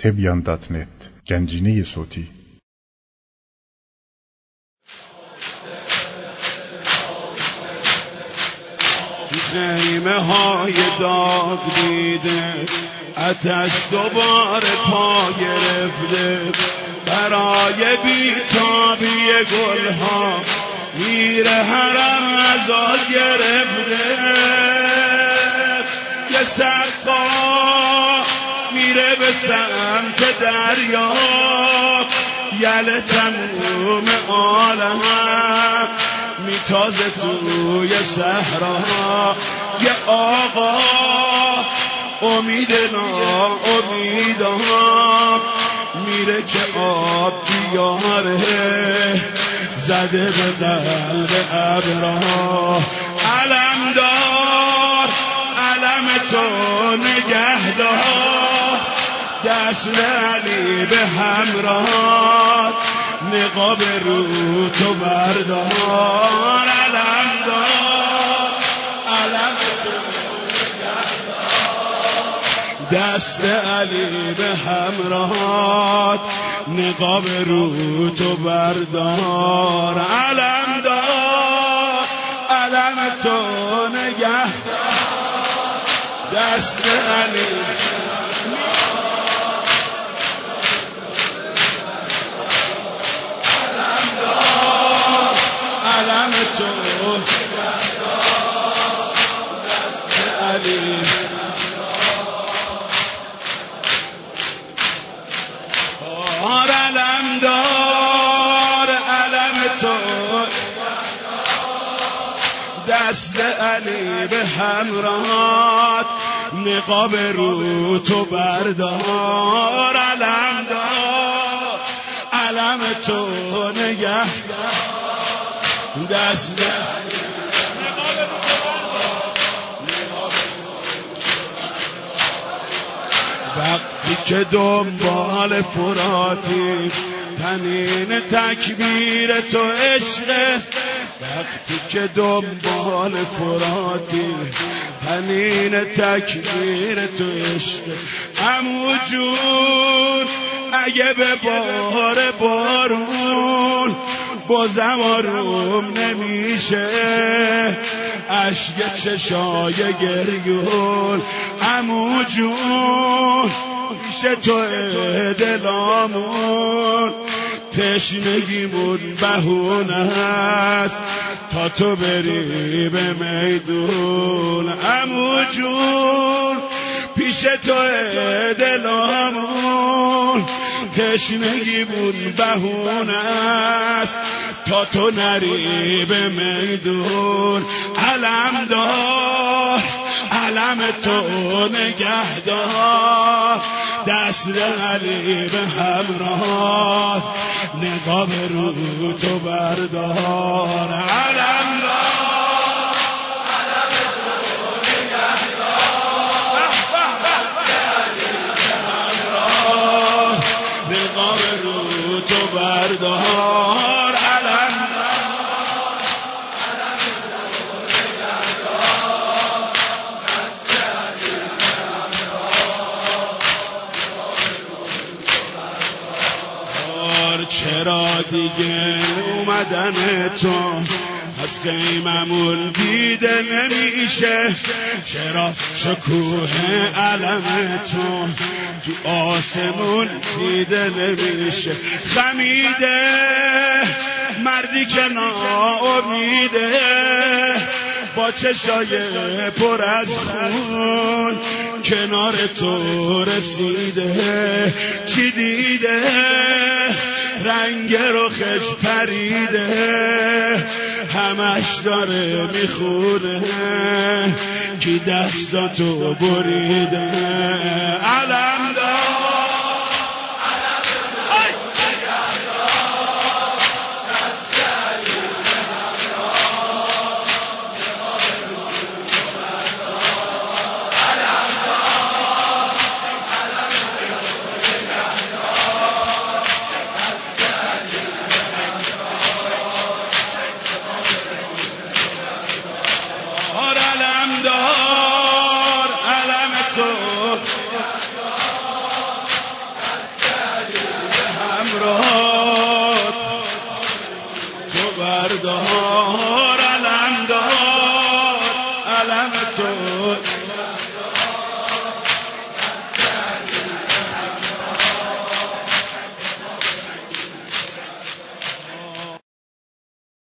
تبیان.net گنجینه صوتی. خیمه های داغ دیده، آتش دوباره پا گرفته، برای بیتابی گلها میره حرم عزا گرفته. یه سقا میره به سمت دریا، یله تموم عالم میتازه توی صحرا. یه آقا امید ناامیدها میره که آب بیاره، زده به قلب ابرها. علمدار علم تو نگهدار، دست علی به همراه، نقاب رو تو بردار. علمدار علم تو نگهدار، دست علی به همراه، نقاب رو تو بردار. علمدار علم تو نگهدار، دست علی علم تو دست علی. علمدار علم تو دست علی به همراه، نقاب رو تو بردار. علمدار علم تو نگه، دست وقتی که دنبال فراتی، تنین تکبیر تو عشقه. وقتی که دنبال فراتی، تنین تکبیر تو عشقه. عمو جون اگه به بار بارون بازم آروم نمیشه، اشک چشای گریون. عمو جون پیش تو دلامون، تشنگیمون بهونه است تا تو بری به میدون. عمو جون پیش تو دلامون، تشنگیمون بهونه است تا تو نری به میدون. علمدار علم تو نگهدار، دست علی به همراه، نقاب رو تو بردار. علمدار علم تو نگهدار، دست علی به همراه، نقاب رو تو بردار. چرا دیگه اومدن تو از خیممون دیده نمیشه؟ چرا شکوه علم تو آسمون دیده نمیشه؟ خمیده مردی که ناامیده، با چشای پر از خون کنار تو رسیده. چی دیده؟ رنگ رخش پریده، همش داره میخونه کی دستاتو بریده. علمدار علم تو بردار علم دار علم تو